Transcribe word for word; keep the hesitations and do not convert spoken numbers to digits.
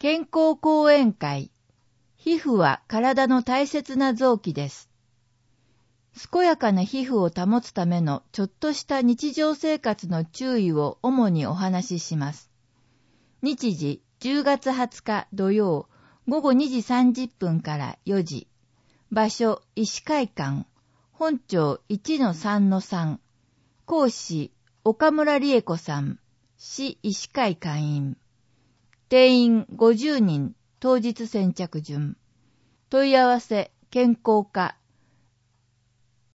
健康講演会。皮膚は体の大切な臓器です。健やかな皮膚を保つためのちょっとした日常生活の注意を主にお話しします。日時じゅうがつはつか土曜ごごにじさんじゅっぷんからよじ。場所医師会館。本庁 いちのさんのさん。講師岡村理恵子さん。市医師会会員。定員ごじゅうにん。当日先着順。問い合わせ健康課